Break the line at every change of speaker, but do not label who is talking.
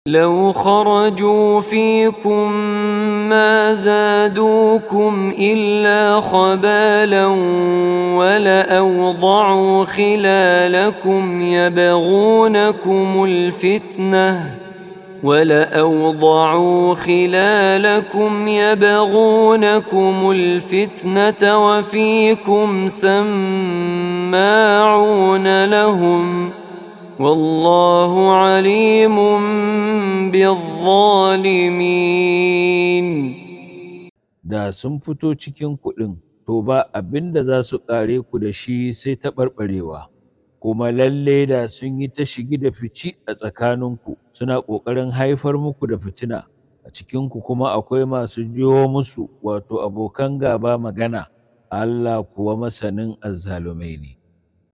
لو خرجوا فيكم ما زادوكم إلا خبالا ولأوضعوا خلالكم يبغونكم الفتنة وفيكم سماعون لهم والله عليم بالظالمين.
Da sun fito cikin kuɗin, to ba abin da za su ƙare ku da shi sai taɓarɓarewa, kuma lalle da sun yi ta shigi da fici a tsakaninku suna ƙoƙarin haifar muku da fitina, a cikinku kuma akwai masu jiyo musu wato abokan gaba magana, Allah kuwa masanin azzalumai ne.